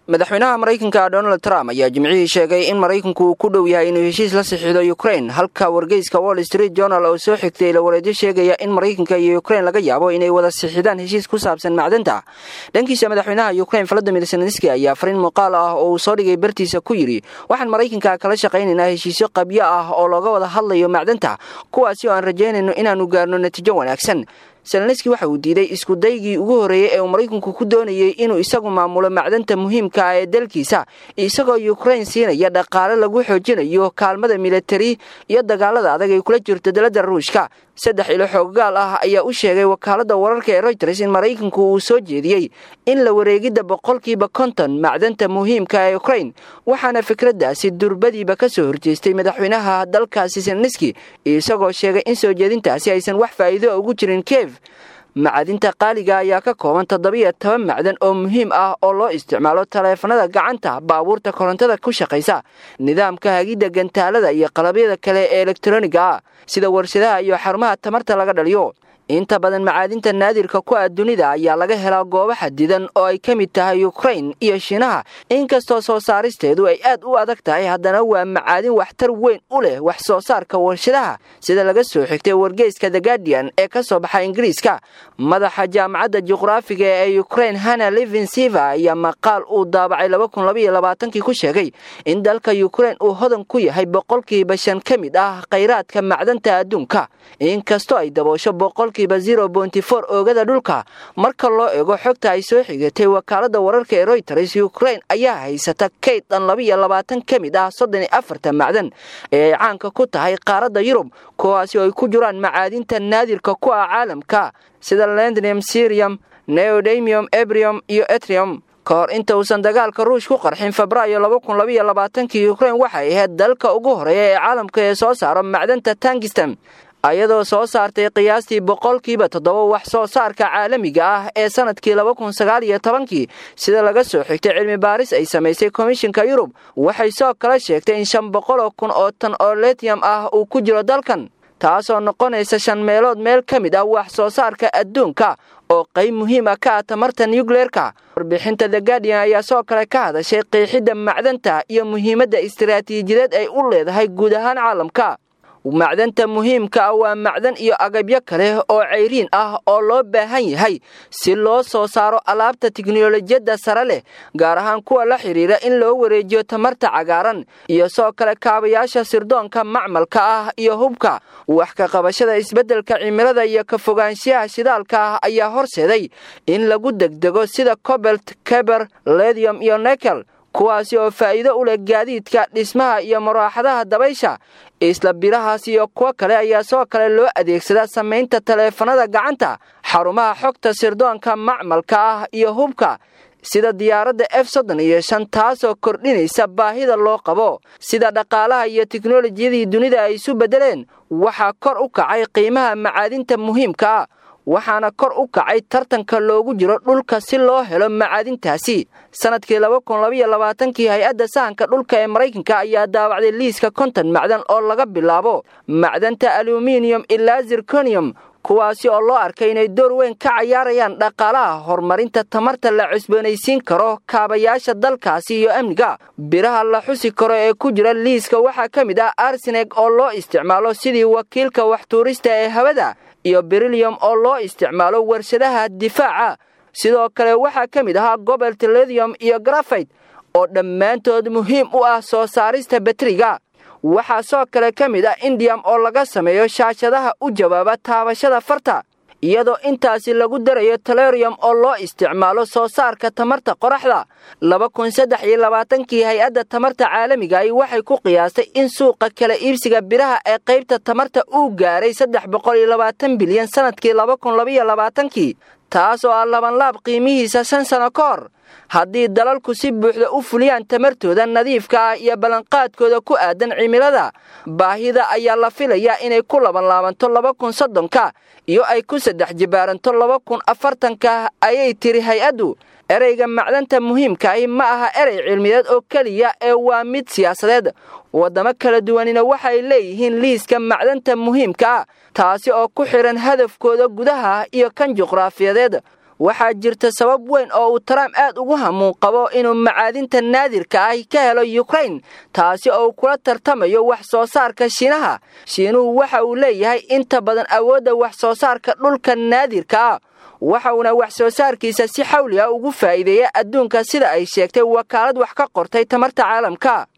madaxweynaha Mareykanka Donald Trump ayaa jimcihii sheegay in Mareykanku uu ku dhow yahay inuu heshiis la saxiixdo Ukraine halka wargeyska Wall Street Journal oo soo xigtay la wareejin sheegaya in Mareykanka iyo Ukraine laga yaabo inay wada saxiixdaan heshiis ku saabsan macdanta. Dhankiisa madaxweynaha Ukraine Volodymyr Zelensky ayaa fariin muuqaal ah oo uu soo dhigay bartiisa ku yiri waxaan Mareykanka kala shaqeynaynaa heshiisyo qabyo ah oo looga wada hadlayo macdanta kuwaas oo aan rajaynayno inaanu gaarno natiijo wanaagsan. Zelensky waxa uu diiday isku daygii ugu horeeyay ee Mareykanku ku doonayay inuu isagu maamulo macdanta muhiimka ah ee dalkiisa isagoo Ukraine siinaya dhaqaale lagu xoojinayo kaalmada military iyo dagaalada adag ee kula jirta dalada Ruushka. Saddex ilo xooggaal ah ayaa u sheegay wakaalada wararka ee Reuters in Mareykanku uu soo jeediyay in la wareegida 50% macdanta muhiimka ah ee Ukraine waxaana fikradaasi durbadiiba ka soo horjeestay madaxweynaha dalkaasi Zelensky isagoo sheegay in soo jeedintaasi aysan wax faa'iido ugu jirin Kiev. macdinta qaaliga ayaa ka kooban 17 macdan oo muhiim ah oo loo isticmaalo taleefanada gacanta, baabuurta korontada ku shaqeysa, nidaamka hagida gantaalada iyo qalabyada kale ee elektarooniga ah sida warshadaha iyo xarumaha tamarta laga dhaliyo. inta badan macdinta naadirka ku ah dunida ayaa laga helaa goobo xadidan oo ay kamid tahay Ukraine iyo Shiinaha. inkastoo soo saaristeedu ay aad u adag tahay haddana waa macdin waxtar weyn u leh wax soo saarka warshadaha sida laga ssoo xigtay wargeyska The Guardian ee ka soo baxay Ingiriiska. madaxa jaamacadda juqraafiga ee Ukraine Hanna Levintsieva ayaa maqaal uu daabacay 2022 ku sheegay in dalka Ukraine uu hodan ku yahay 5% kamid ah kheyraadka macdanta adduunka inkastoo ay daboosho 0.4 oogada dhulka. marka loo eego xogta ay soo xigatay wakaalada wararka ee Reuters, Ukraine ayaa haysata kayd dhan 22 kamid ah 34 macdan ee ay caanka ku tahay qaaradda Yurub kuwaas oo ay ku jiraan macdinta naadirka ku ah caalamka sida lanthanum, cerium, neodymium, yttrium iyo yttrium. kahor inta uusan dagaalka Ruush ku qarxin Febraayo 2022 Ukraine waxay ahayd dalka ugu horeeya ee caalamka ee soo saaro macdanta tungsten ayadoo soo saartay qiyaastii 7% wax soo saarka caalamiga ah ee sanadkii 2019 sida laga soo xigtay cilmi baaris ay sameysay Komishanka Yurub. waxay soo kala sheegtay in 500,000 oo tan oo lithium ah uu ku jiro dalkan taasoo noqonaysa 5 meelood meel kamid ah wax soo saarka adduunka oo qayb muhiim ah ka ah tamarta nuclear-ka. warbixinta The Guardian ayaa soo kale ka hadashay qeexida macdanta iyo muhiimadda istiraatiijiyadeed ay u leedahay guud ahaan caalamka. macdanta muhiimka ah waa macdan iyo agabyo kale oo ceyriin ah oo loo baahan yahay si loo soo saaro alaabta tiknoolajiyadda sare leh gaar ahaan kuwa la xiriira in loo wareejiyo tamarta cagaaran iyo soo kale kaabayaasha sirdoonka macmalka ah iyo hubka. wax ka qabashada isbeddelka cimilada iyo ka fogaanshaha shidaalka ah ayaa horseeday in lagu degdego sida cobalt, copper, lithium iyo nickel kuwaasi oo faa'iido u leh gaadiidka, dhismaha iyo maraaxadaha dabaysha. isla birahaas iyo kuwa kale ayaa soo kale loo adeegsadaa sameynta taleefanada gacanta, xarumaha xogta sirdoonka macmalka ah iyo hubka sida diyaaradda F-35 taasoo kordhinaysa baahida loo qabo. sida dhaqaalaha iyo tiknoolajiyadii dunida ay isu bedeleen waxaa kor u kacay qiimaha macdinta muhiimka ah waxaana kor u kacay tartanka loogu jiro dhulka si loo helo macdintaasi. sanadkii 2022 hay'adda sahanka dhulka ee Mareykanka ayaa daawacday liiska 50 macdan oo laga bilaabo macdanta aluminium ilaa zirconium kuwaasi oo loo arkay inay door weyn ka ciyaarayaan dhaqaalaha horumarinta tamarta la cusboonaysiin karo kaabayaasha dalkaasi iyo amniga. biraha la xusi karo ee ku jira liiska waxaa kamid ah arsenic oo loo isticmaalo sidii wakiilka wax tuurista ee hawada iyo beryllium oo loo isticmaalo warshadaha difaaca. sidoo kale waxaa kamid ah cobalt, lithium iyo graphite oo dhammaantood muhiim u ah soo saarista bateriga. waxaa soo kale kamid ah indium oo laga sameeyo shaashadaha u jawaaba taabashada farta iyadoo intaasi lagu darayo tellurium oo loo isticmaalo soo saarka tamarta qoraxda. 2023 hay'adda tamarta caalamiga ay waxay ku qiyaastay in suuqa kala iibsiga biraha ee qaybta tamarta uu gaaray 320 bilyan sanadkii 2022 taasoo ah laban laab qiimihiisa 5 sano ka hor. haddii dalalku si buuxda u fuliyaan tamartooda nadiifka ah iyo ballanqaadkooda ku aadan cimilada, baahida ayaa la filayaa inay ku laban laabanto 2030 iyo ay ku 3 jibaaranto 2040 ayay tiri hay'addu. ereyga macdanta muhiimka ah ma aha erey cilmiyeed oo kaliya ee waa mid siyaasadeed. wadamo kala duwanina waxay leeyihiin liiska macdanta muhiimka ah taasi oo ku xiran hadafkooda gudaha iyo kan juqraafiyadeed. waxaa jirta sabab weyn oo uu Trump aad ugu hamuun qabo inuu macaadinta naadirka ah ka helo Ukraine taasi oo kula tartamayo wax soo saarka Shiinaha. Shiinuhu waxa uu leeyahay inta badan awoodda wax soo saarka dhulka naadirka ah, waxauna wax soo saarkiisa si xawli ah ugu faa'iideeyaa adduunka sida ay sheegtay wakaalad wax ka qortay tamarta caalamka.